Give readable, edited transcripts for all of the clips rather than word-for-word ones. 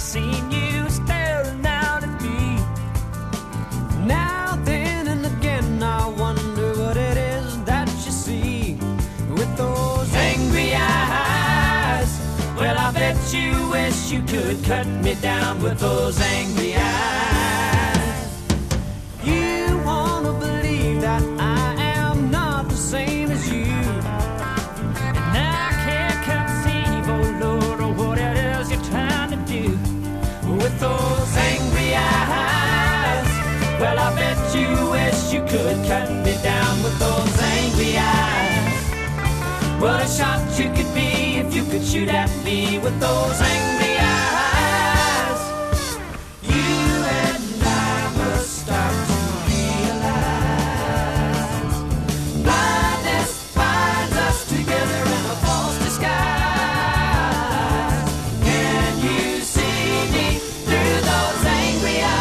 seen you staring out at me. Now, then, and again, I wonder what it is that you see with those angry eyes. Well, I bet you wish you could cut me down with those angry eyes. You wanna believe that I am not the same as you, and I can't conceive, oh Lord, of what it is you're trying to do with those angry eyes. Well, I bet you wish you could cut me down with those angry eyes. What a shot you could be if you could shoot at me with those angry eyes. You and I must start to realize blindness binds us together in a false disguise. Can you see me through those angry eyes?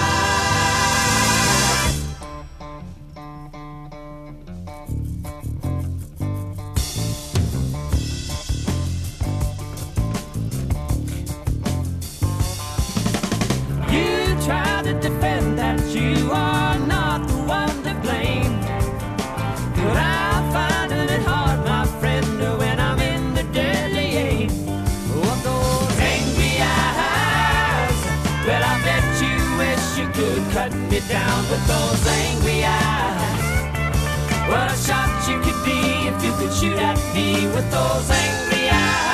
Try to defend that you are not the one to blame, but I'm finding it hard, my friend, when I'm in the deadly aim of those angry eyes. Well, I bet you wish you could cut me down with those angry eyes. What a shot you could be if you could shoot at me with those angry eyes.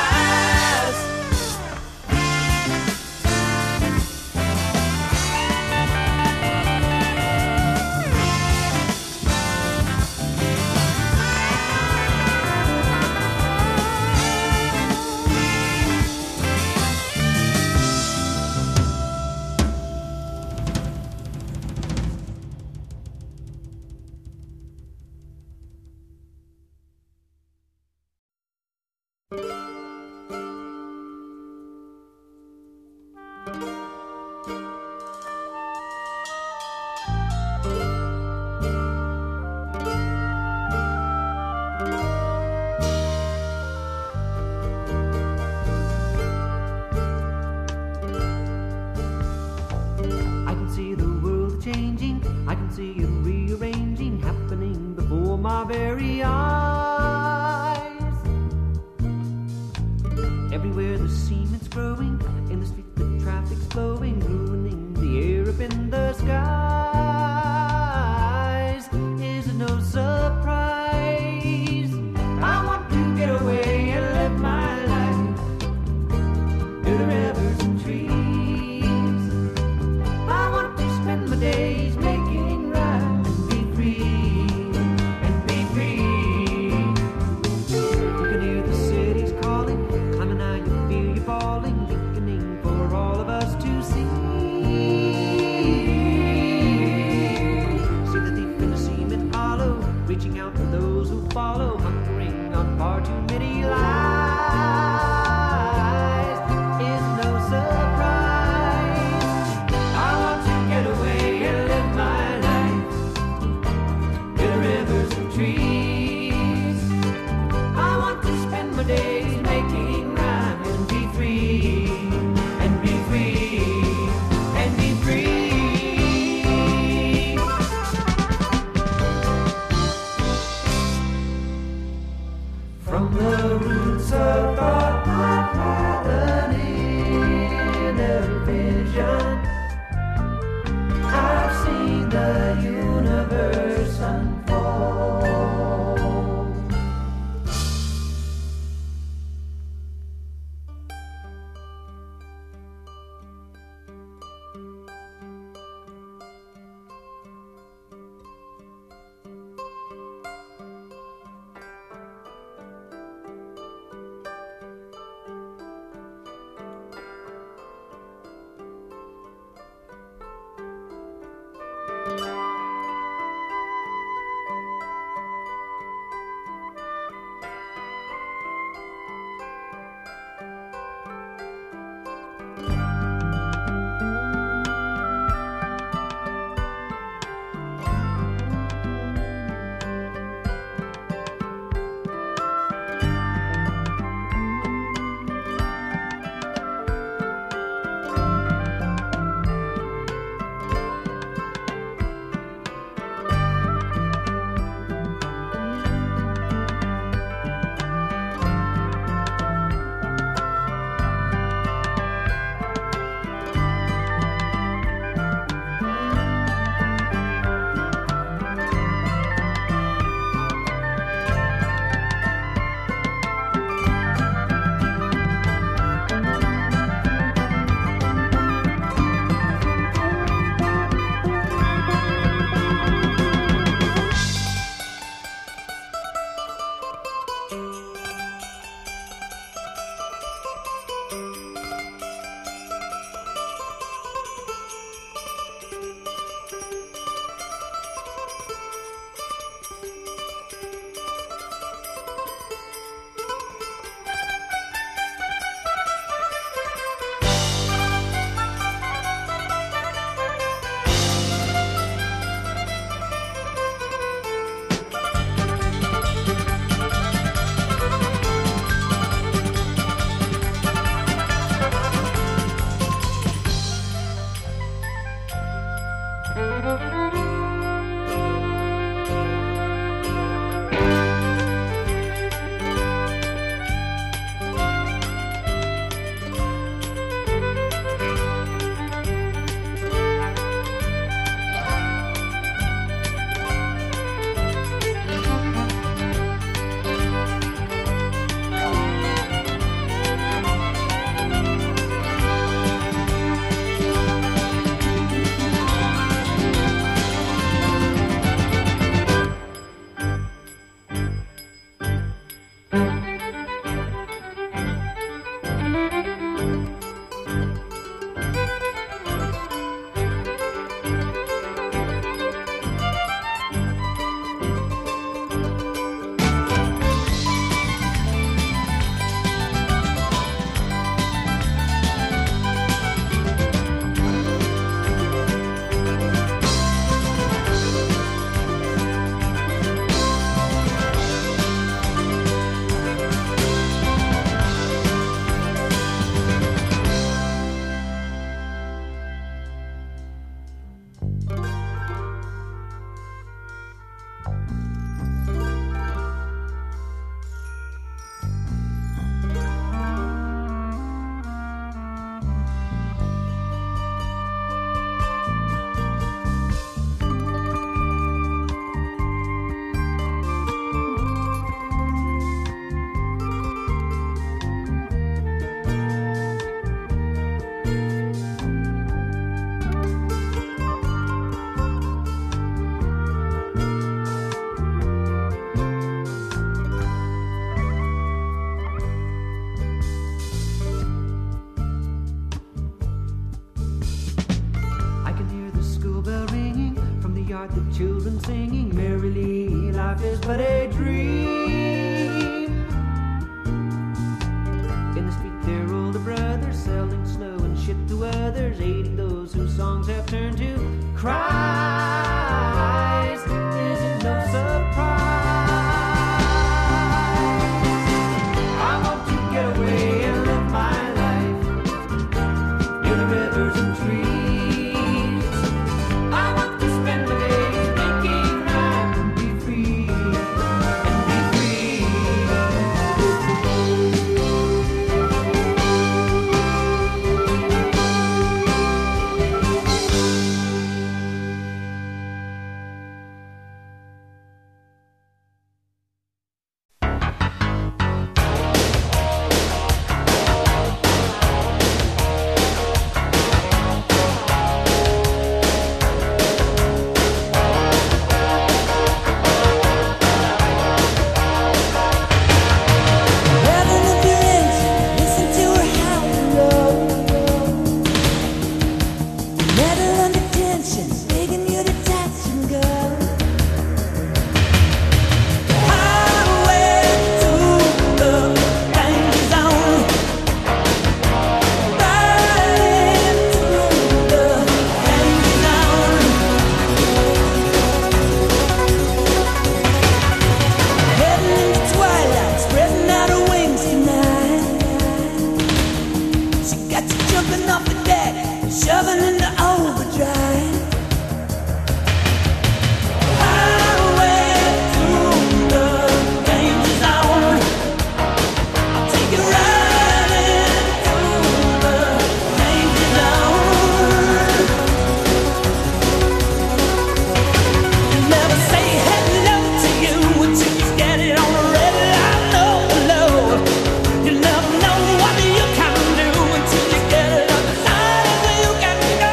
My very eyes. Everywhere the cement's growing, in the street the traffic's flowing, ruining the air up in the skies. Is it no surprise? I want to get away and live my life through the rivers and trees. I want to spend my days making rhymes and be free. Reaching out to those who follow, hungering on far too many lies. Is no surprise. I want to get away and live my life in the rivers and trees. I want to spend my days making rhyme and be free, and be free, and be free. From the roots of thought, I've had an inner vision. I've seen the universe unfold. The children singing merrily, life is but a dream. In the street there roll the brothers, selling snow and shit to others, aiding those whose songs have turned to cries. This is no surprise. I want to get away and live my life near the rivers and trees. You never know what you can do until you get it on the side of where you can go.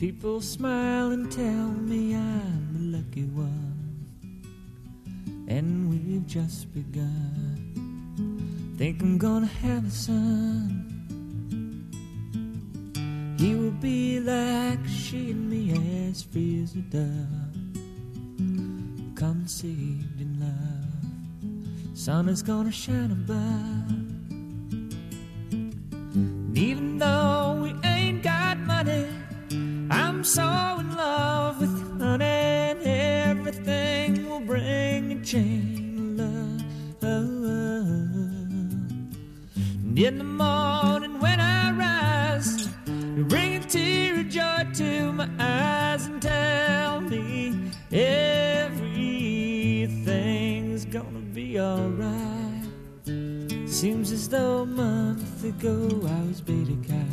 People smile and tell me I'm the lucky one, and we've just begun. Think I'm gonna have a son. He will be like she and me, as free as a dove, conceived in love. Sun is gonna shine above. And even though we ain't got money, I'm so in love with you, honey, and everything will bring a chain of love. And in the morning when I rise, you bring a tear of joy to my eyes and tell me everything's gonna be alright. Seems as though a month ago I was beta guy,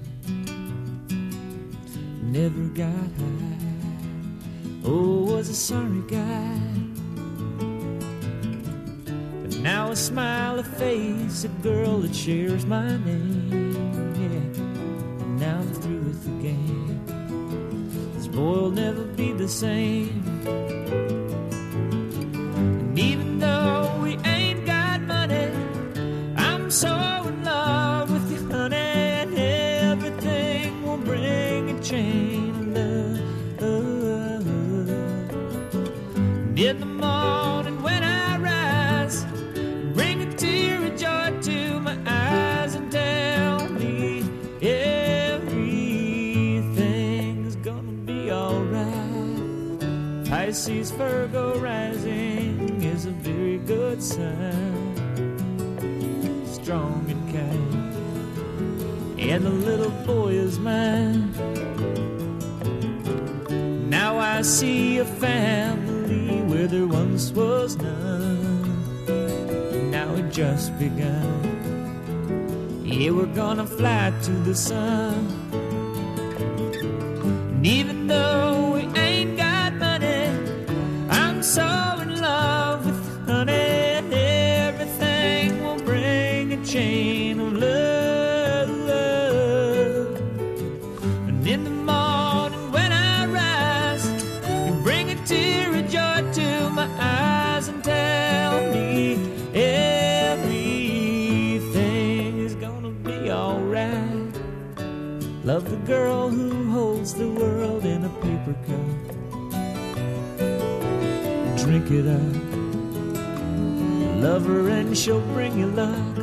never got high. Oh, was a sorry guy. But now I smile a face, a girl that shares my name. Yeah, and now I'm through with the game. This boy will never be the same. And even though we ain't got money, I'm so in love with you, honey, and everything will bring a chain of love. And in the morning when I rise, bring a tear of joy to my eyes and tell me everything's gonna be alright. Pisces, Virgo rising is a very good sign, strong and kind, and the little boy is mine. Now I see a family where there once was none. Now it just begun. Yeah, we're gonna fly to the sun. And even though we ain't got money, I'm so in love with you, honey, and everything will bring a chain of love. And in the morning when I rise, you bring a tear of joy to my eyes and tell me everything is gonna be alright. Love the girl who holds the world in a paper cup. Drink it up. Love her and she'll bring you luck.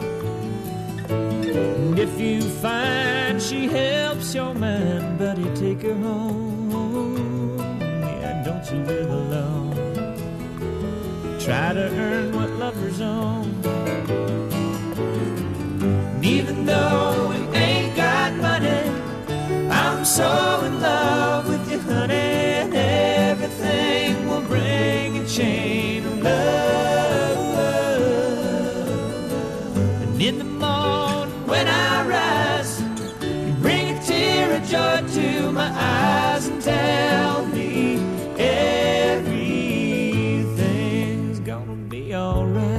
And if you find she helps your mind, buddy, take her home. Yeah, don't you live alone. Try to earn what lovers own. And even though we ain't got money, I'm so in love with you, honey, and everything will bring a chain of love. And in the morning when I rise, you bring a tear of joy to my eyes and tell me everything's gonna be alright.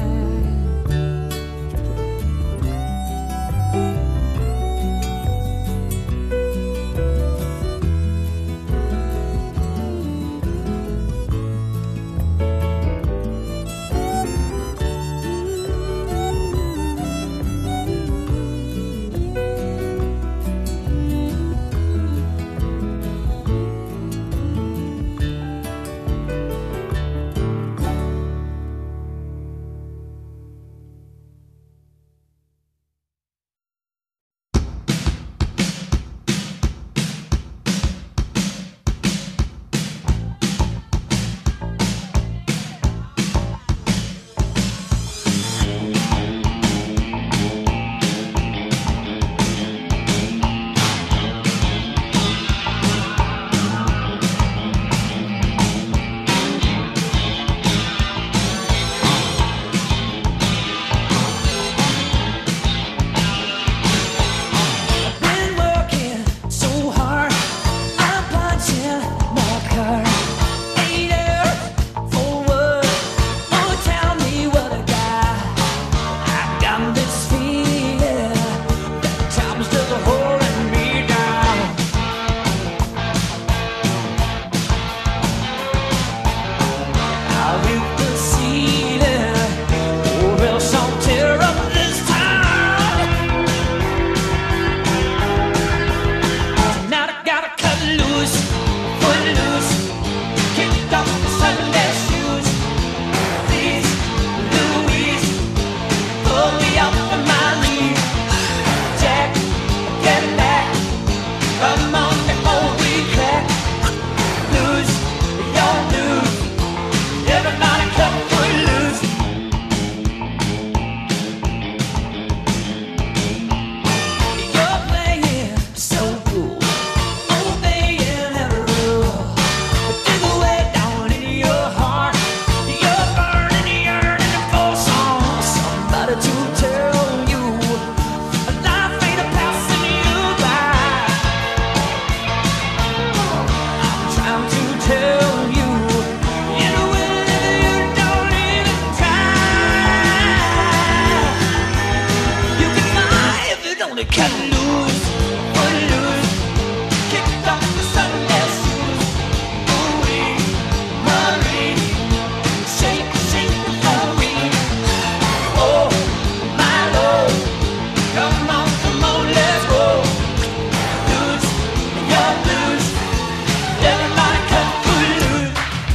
cut loose, footloose, kicked off the Sunday shoes. Ooh-wee, Marie, shake, shake the Marie. Oh, my Lord, come on, let's go. Loose, you're loose, everybody cut footloose.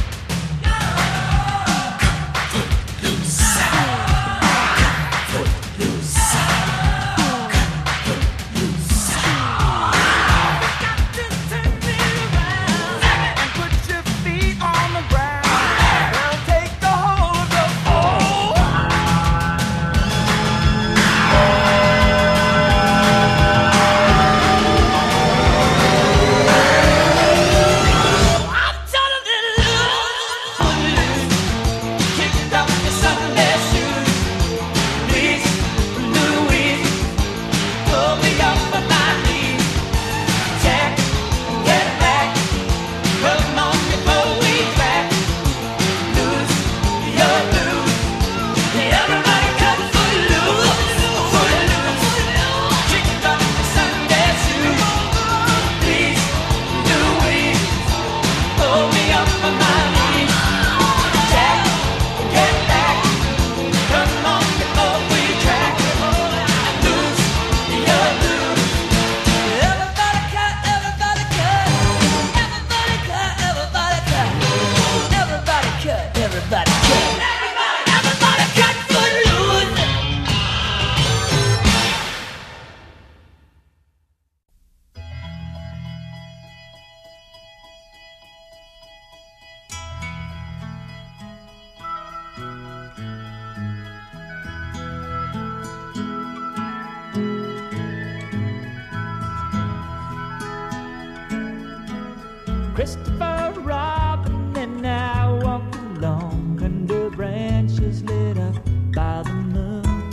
Christopher Robin and I walked along under branches lit up by the moon,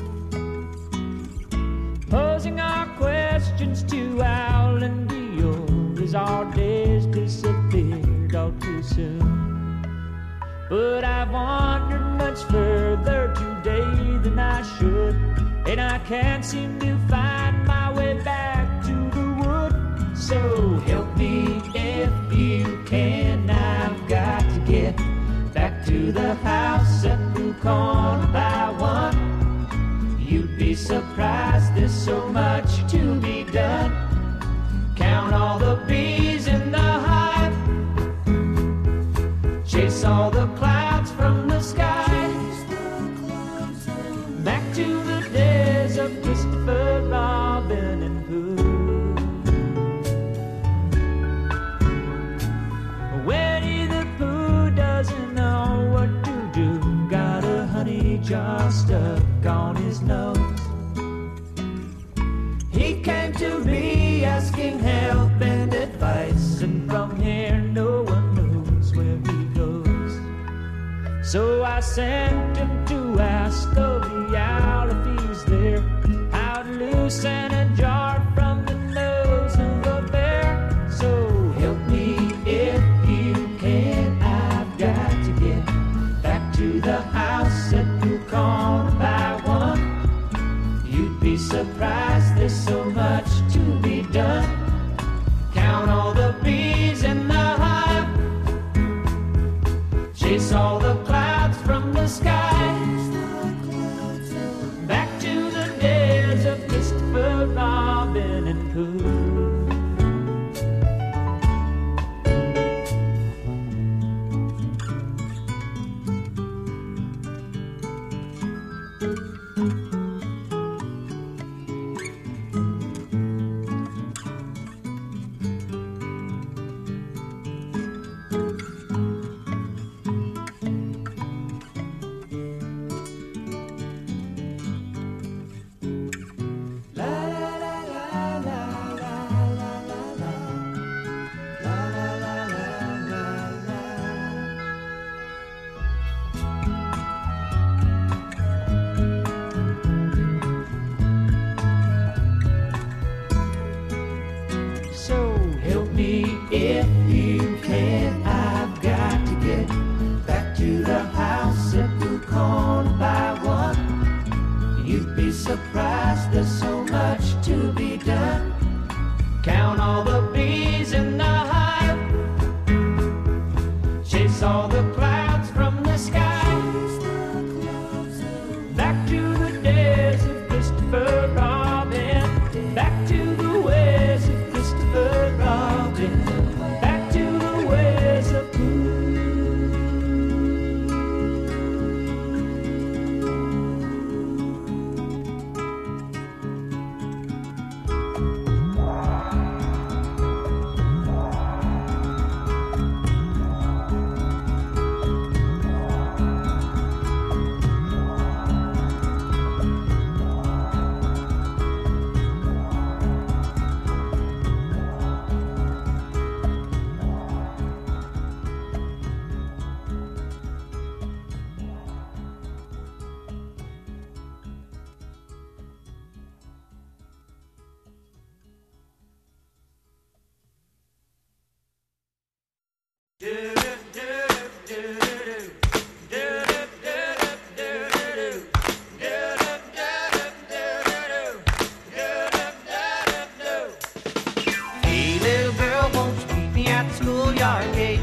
posing our questions to Owl and Dior as our days disappeared all too soon. But I've wandered much further today than I should, and I can't seem to find my way back to the wood. So help me if you can, I've got to get back to the house at the corner by one. You'd be surprised, there's so much to be done. Count all the bees in the hive, chase all the clouds from the sky, back to the days of Christopher Robin and Pooh. Winnie the Pooh doesn't know what to do, got a honey jar stuck on his nose. He came to me asking help and advice, and from here no one knows where he goes. So I sent him to ask of the owl if he's there, how to loosen a jar from the nose of a bear. So help me if you can, I've got to get back to the house at the corner by one. You'd be surprised, there's so much to be done. Count all the bees in the hive, chase all the clouds from the sky, back to the days of Christopher Robin and Pooh. all the clouds from the sky. Back to the days of Christopher Robin. Back to the ways of Christopher Robin. Back to the ways of Hey, little girl, won't you meet me at the schoolyard gate?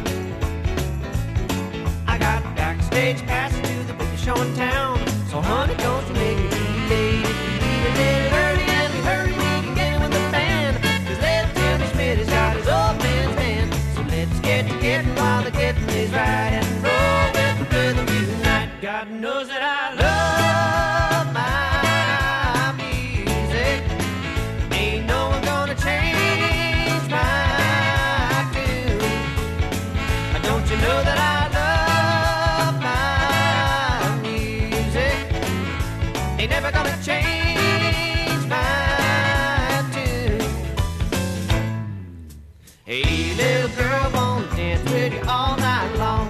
I got backstage passes to the biggest show in town. So honey, don't you make me be late. If we leave a little early and we hurry, we can get in with the band. 'Cause little Timmy Schmidt has got his old man's band. So let's get to getting while the getting is right and roll with the rhythm tonight. God knows that I love my music. Ain't no one gonna change my tune. Don't you know that I love my music? Ain't never gonna change my tune. Hey, little girl, wanna dance with you all night long.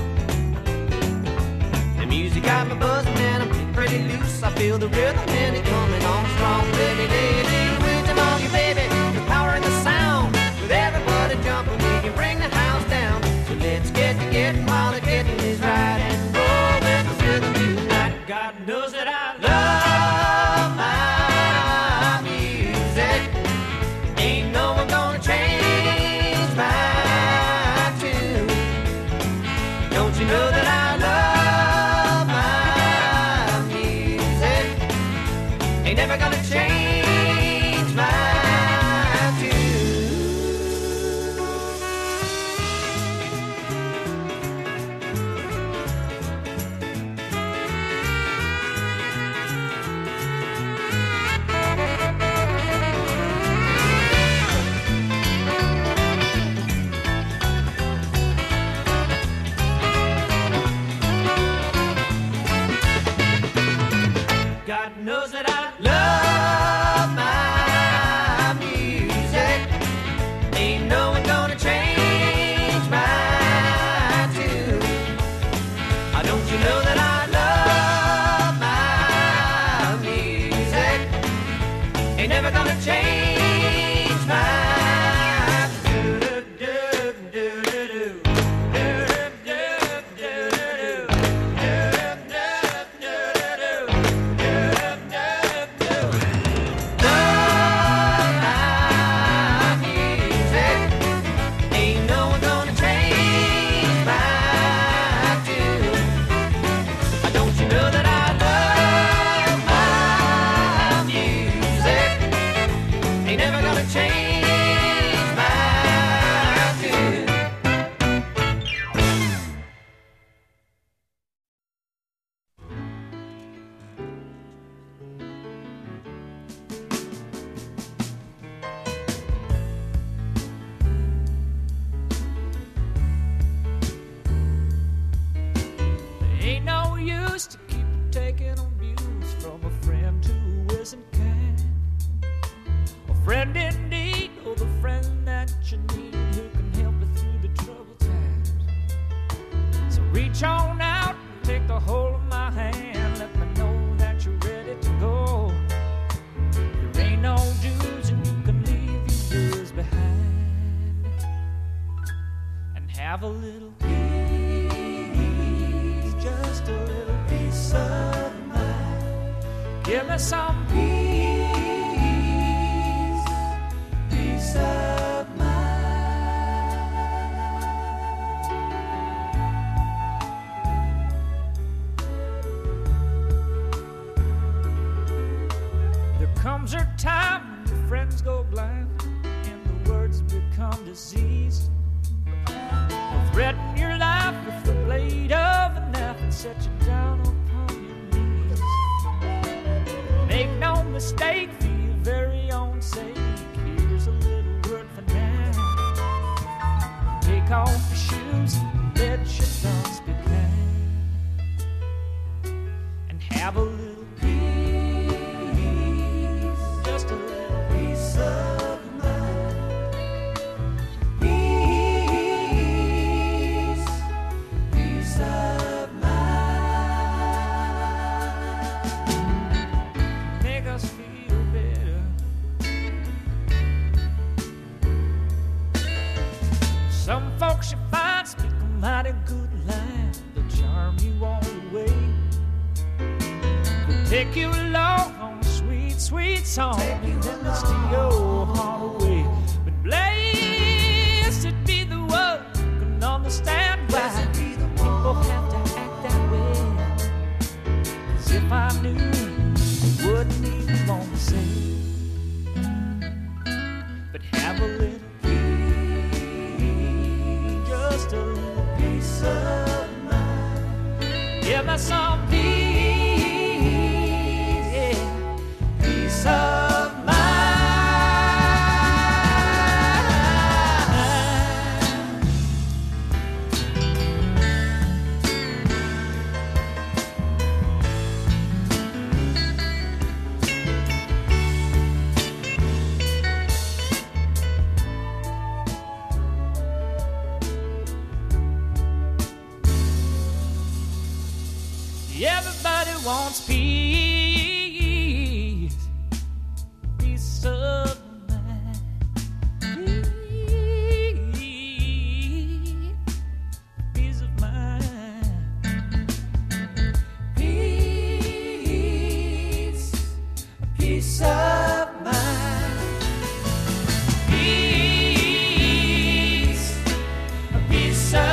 The music got me buzzing and I'm feeling pretty loose. I feel the rhythm and it coming on strong. Let me lay a little wisdom on you, baby. The power in the sound. With everybody jumping, we can bring the house down. So let's get to getting while the getting is right and roll with the rhythm tonight. God knows that I love my music. Ain't no one gonna change my tune. Don't you know that I love my music? Ain't never gonna change my tune. God knows that I love my music. Ain't no one gonna change my tune. Don't you know that I love my music? Ain't never gonna change my ain't no use to keep taking abuse from a friend who isn't kind. A friend in need, or the friend that you need who can help you through the troubled times. So reach on out, take the hold of my hand, let me know that you're ready to go. There ain't no dues and you can leave your bills behind and have a little peace, just a little peace of mind. Give me some peace, peace of mind. mistake for your very own sake. Here's a little word for now. Take off your shoes, let your thoughts be kind, and have a little peace, just a little peace of mind. Peace, peace of mind. Make us feel better. Some folks you find speak a mighty good line, they'll charm you all the way. They'll take you along on a sweet, sweet song, and then they'll steal your heart away. But blessed be the one who can understand why people have to act that way. 'Cause if I knew, it wouldn't even want to say. But have a little just a little peace of mind. Give me some peace, yeah, peace of mind. Everybody wants peace, peace of mind, peace of mind, peace, peace of mind, peace, peace of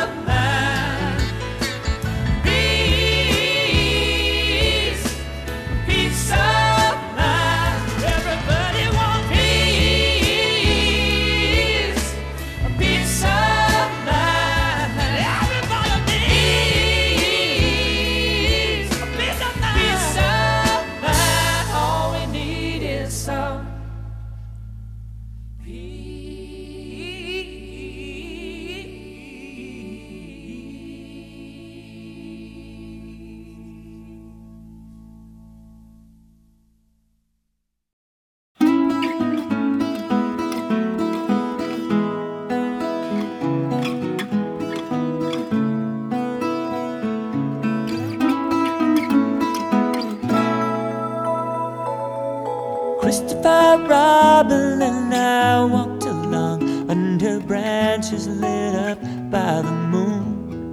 Christopher Robin and I walked along under branches lit up by the moon,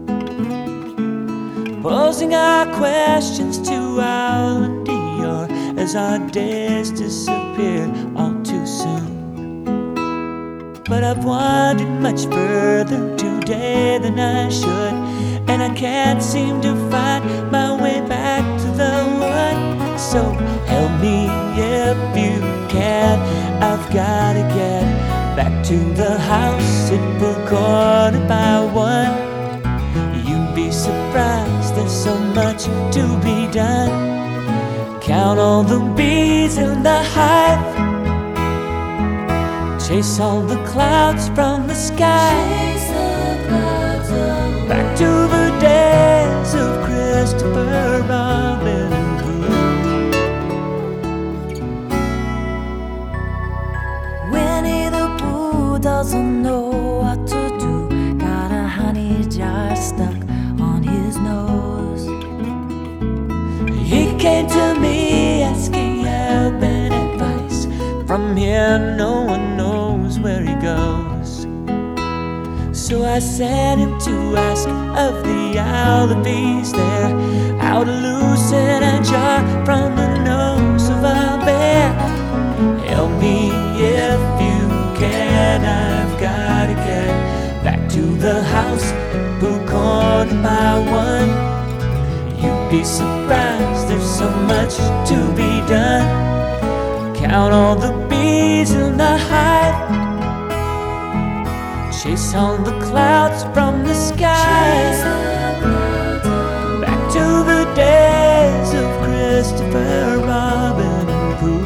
posing our questions to Owl and Dior as our days disappeared all too soon. But I've wandered much further today than I should, and I can't seem to find my way back to the one. So help me if you can, I've gotta get back to the house at Bucorna by one. You'd be surprised, there's so much to be done. Count all the bees in the hive, chase all the clouds from the sky, back to the days of Christopher Robin and Blue. Winnie the Pooh doesn't know what to do, got a honey jar stuck on his nose. He came to me asking help and advice. From here no one knows where he goes. So I sent him to ask of the owl if he's there, how to loosen a jar from the nose of a bear. Help me if you can, I've gotta get back to the house, Bucorna by one. You'd be surprised, there's so much to be done. Count all the bees in the hive, chase all the clouds from the sky, back to the days of Christopher Robin and Prue.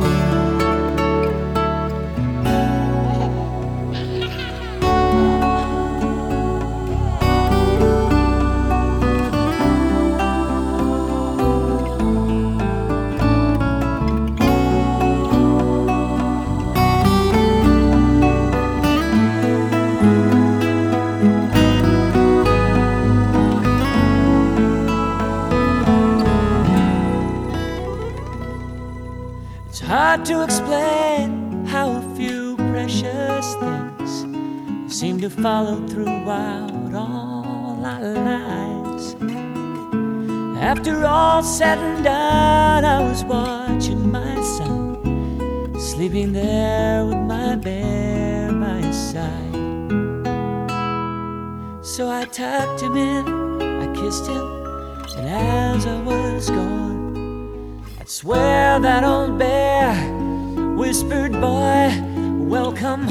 hard to explain how a few precious things seem to follow throughout all our lives. After all said and done, I was watching my son sleeping there with my bear by his side. So I tucked him in, I kissed him, and as I was gone, I'd swear that old bear whispered, "Boy, welcome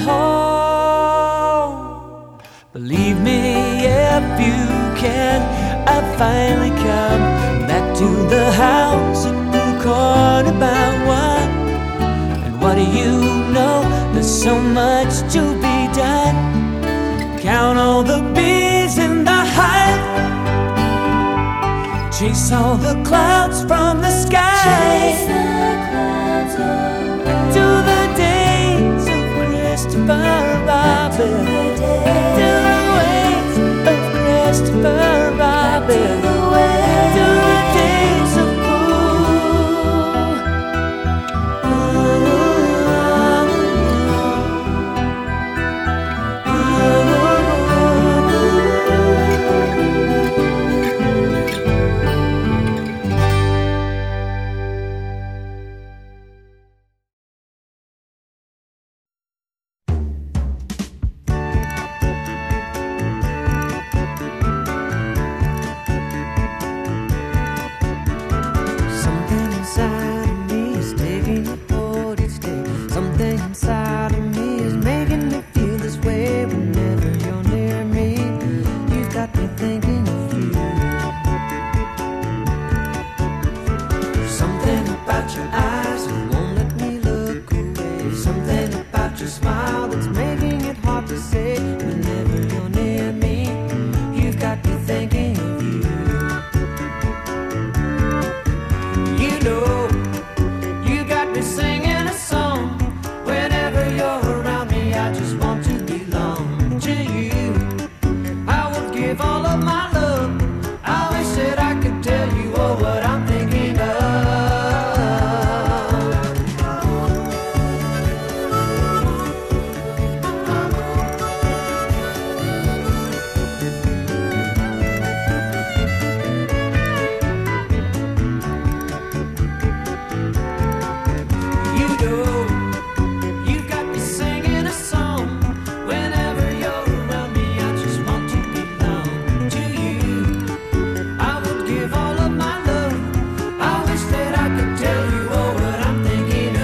home." Believe me if you can, I've finally come back to the house in Blue Corner about one. And what do you know? There's so much to be done. Count all the bees in the hive, chase all the clouds from the sky, Chase the clouds away. back to the days of Christopher Robin, back to the ways of Christopher Robin, the way. to the days of Something inside of me is taking a hold each day. Something inside of me is making me feel this way. Whenever you're near me, you've got me thinking of you. There's something about your eyes that won't let me look away. Something about your smile that's making it hard to say. Whenever you're near me, you've got me thinking of you. You know, you got me singing a song. Whenever you're around me, I just want to belong to you. I would give all of my love. I wish that I could tell you all what I'm thinking of. You know, you got me singing a song. Whenever you're around me, I just want to belong to you. I would give all of my love. I wish that I could tell you all what I'm thinking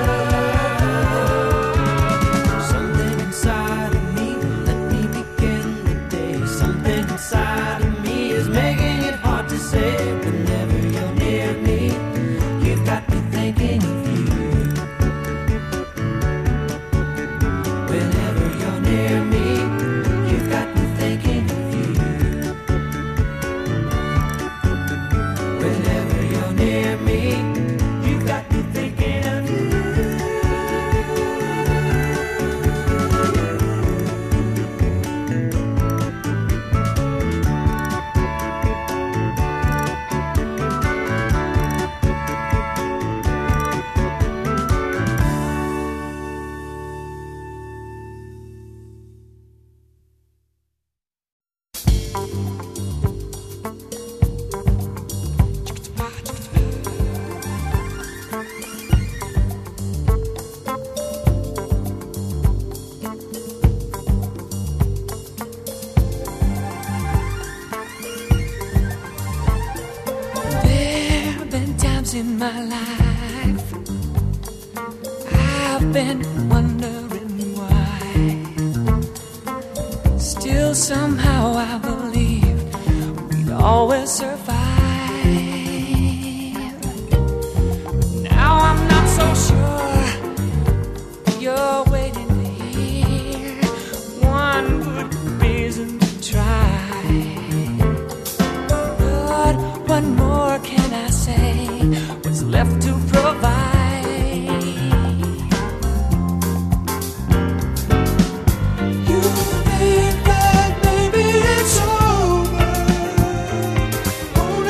of. Something inside of me will let me begin the day. Something inside of me is making it hard to say. Whenever you're near me, you've got me thinking of you. Whenever you're near me, you've got me thinking of you. Whenever you're near me, you've got me thinking of you. There have been times in my life I've been wondering why. Still somehow I believe we'd always survive. Now I'm not so sure you're waiting to hear one good reason to try. But what more can I say? What's left to provide? You think that maybe it's over,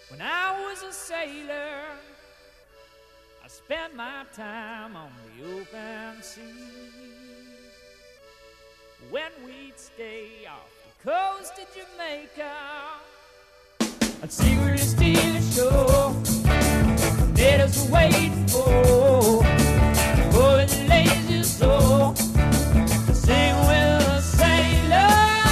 When I was a sailor, I spent my time on the open sea. When we'd stay off the coast of Jamaica, I'd secretly steal a show. Natives were waiting for the lazy soul to sing with a sailor.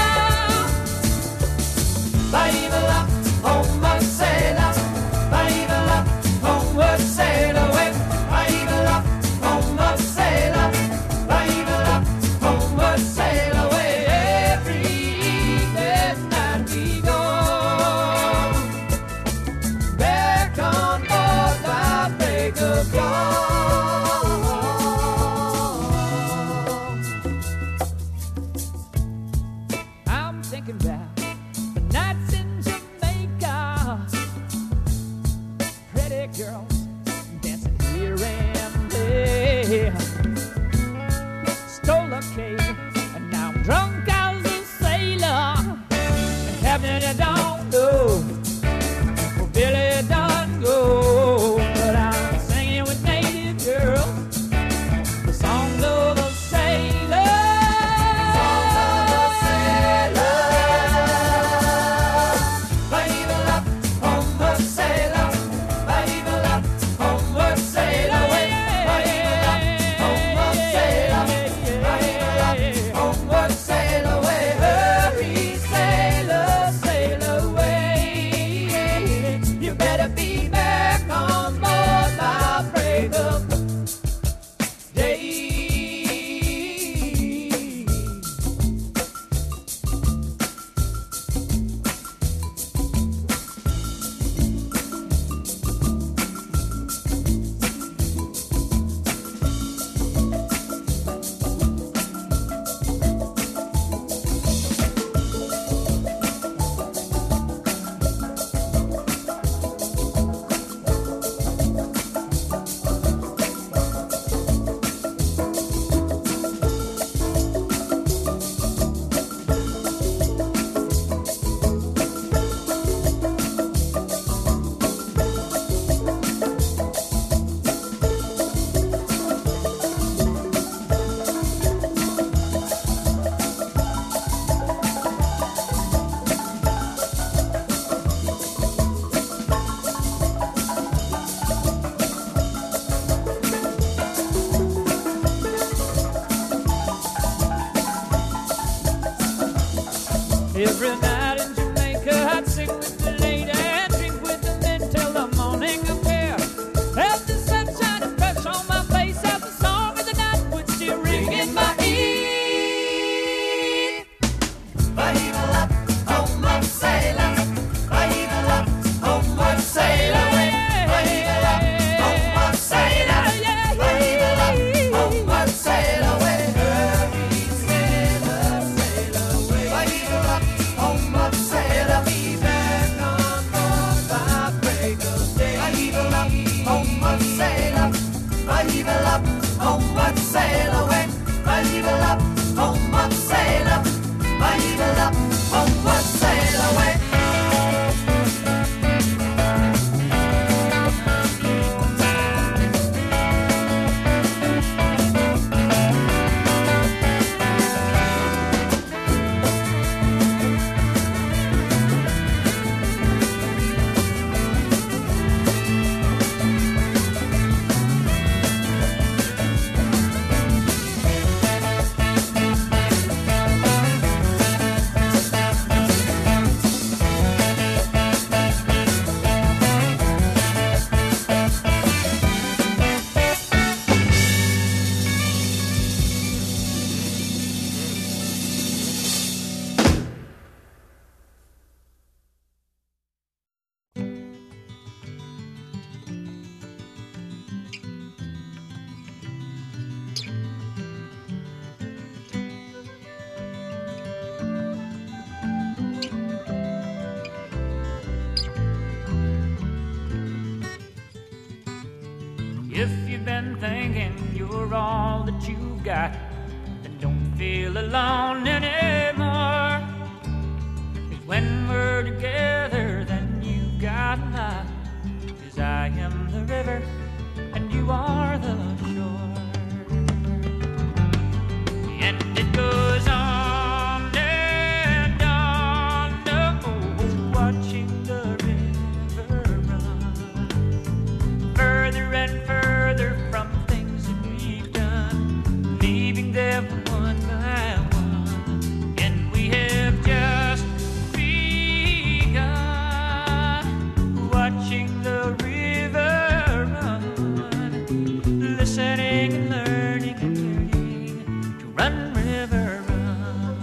Bye-ba-la, homeward sailor. Bye-ba-la, homeward sail away. Bye-ba-la, homeward sailor. Bye-ba-la, homeward sail away. Every evening night we go back on board the break of dawn. I'm thinking about the nights in Jamaica, pretty girls dancing here and there. Stole a cake and now I'm drunk as a sailor. And Captain, I don't know, or Billy don't go, but I'm singing with native girls the songs of a sailor. Bye-ba-la, homeward sailor. Bye-ba-la, homeward sail away. Bye-ba-la, homeward sailor. Bye-ba-la, homeward sail away. Hurry, sailor, sail away. You better be back on board by break of day. Every night in Jamaica, I'd sing with the lady and drink with the men till the morning appear. Felt the sunshine and fresh on my face as the song of the night would still ring in my ear. Bye-ba-la, homeward sailor. Bye-ba-la, homeward sail away. Bye-ba-la, homeward sailor. Bye-ba-la, homeward sail away. Hurry, sailor, sail away. Bye-ba-la, homeward sailor. Be back on board by break of day. Bye-ba-la, homeward sailor. Bye-ba-la, homeward sail away. Bye-ba-la, homeward sailor. Bye-ba-la, homeward sail away. If you've been thinking you're all that you've got, then don't feel alone anymore. 'Cause when we're together, then you got my river, and you are the shore. And it goes on and on, oh, watching the river run further and further from things that we've done, leaving them one by one. And we have just begun watching the river run, listening and learning and yearning to run, river, run.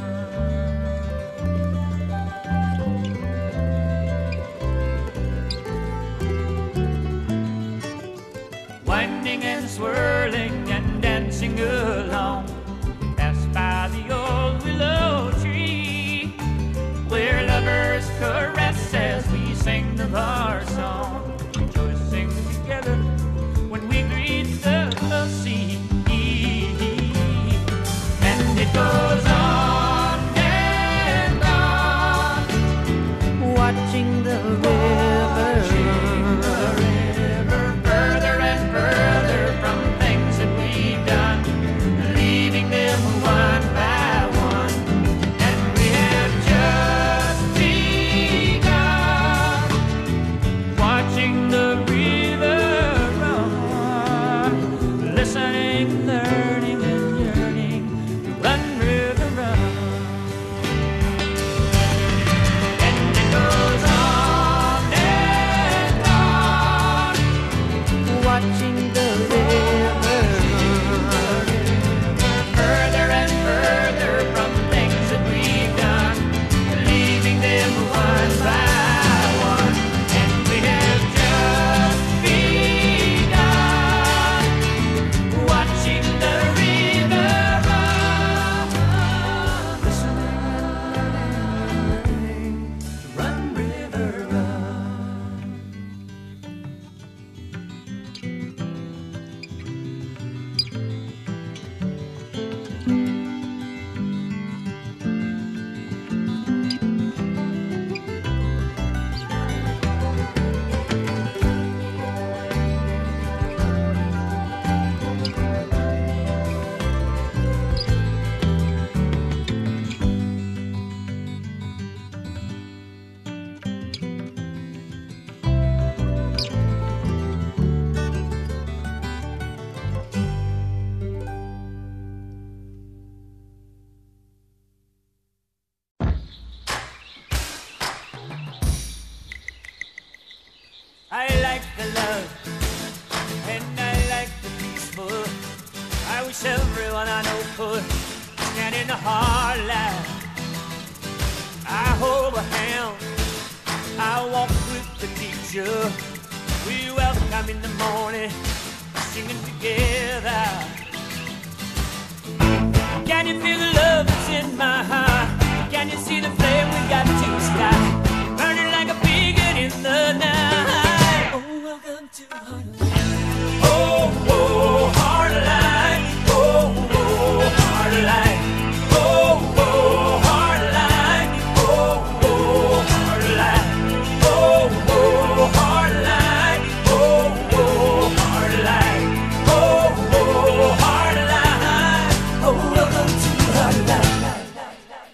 Winding and swirling and dancing along, pass by the old willow tree, where lovers caress as we sing of our song, rejoicing together when we greet the sea. And it goes on and on, watching the river run, further and further from things that we've done, leaving them one by one. And we have just begun watching the river run, listening, learning, and yearning to run, river, run. And it goes on and on, watching the river run, further and further from things that we've done, leaving them one by one. And we have just begun watching the river run, listening, run, river, run. I like the love, and I like the peaceful. I wish everyone I know could stand in the hard light. I hold a hand, I walk with the teacher. We welcome in the morning, singing together. Can you feel the love that's in my heart? Can you see the flame we got to sky, burning like a beacon in the night? Oh, welcome to Heartline. Oh, oh, Heartline. Oh, oh, Heartline. Oh, oh, Heartline. Oh, oh, Heartline. Oh, oh, Heartline. Oh, oh, Heartline. Oh, oh, Heartline. Oh, welcome to Heartline.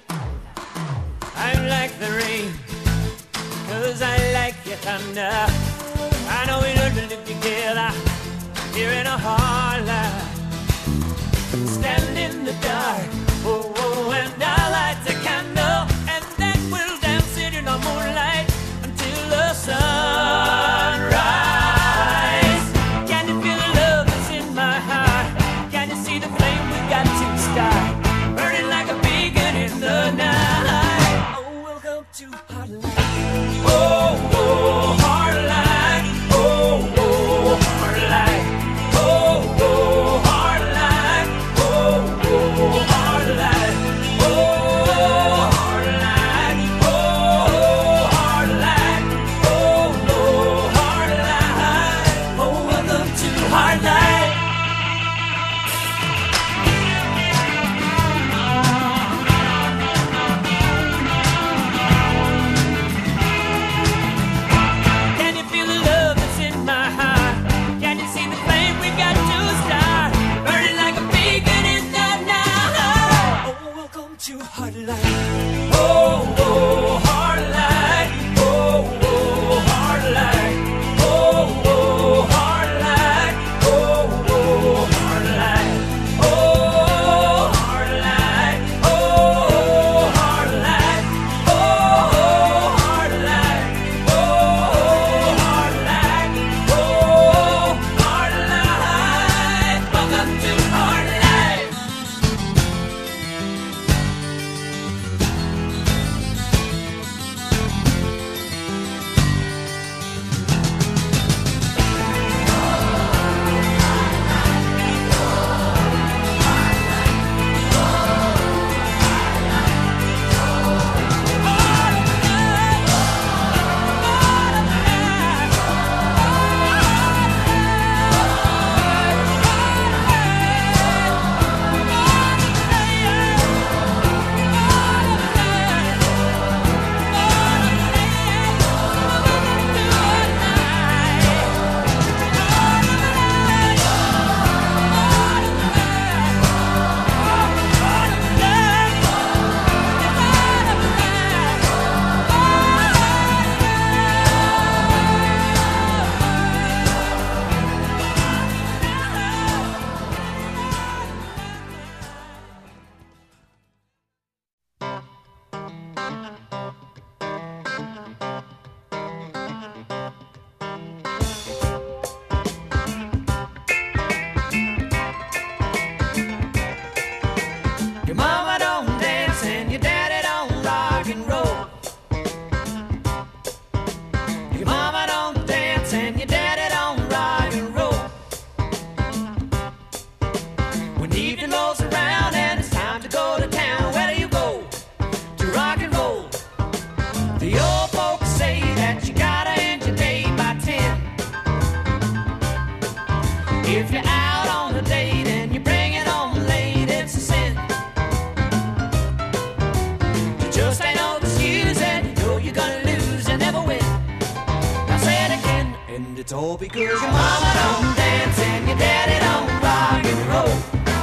all because your mama don't dance and your daddy don't rock and roll.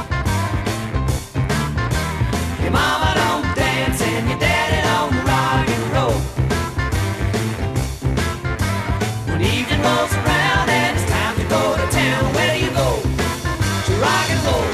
Your mama don't dance and your daddy don't rock and roll. When evening rolls around and it's time to go to town, where do you go? To rock and roll.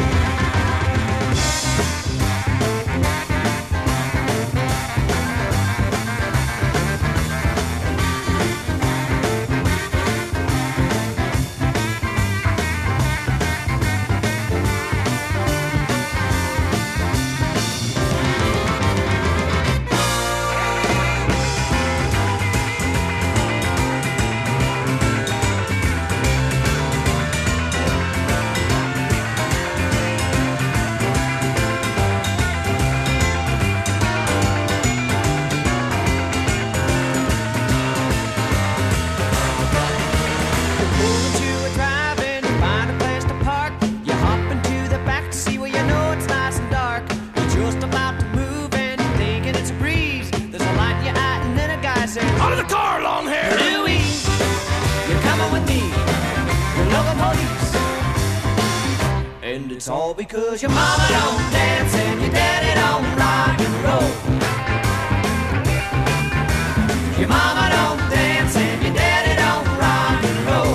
Out of the car, long hair! Louie, you're coming with me. You're loving police. And it's all because your mama don't dance and your daddy don't rock and roll. Your mama don't dance and your daddy don't rock and roll.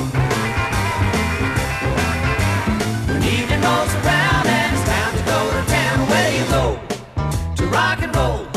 When evening rolls around and it's time to go to town, where do you go? To rock and roll.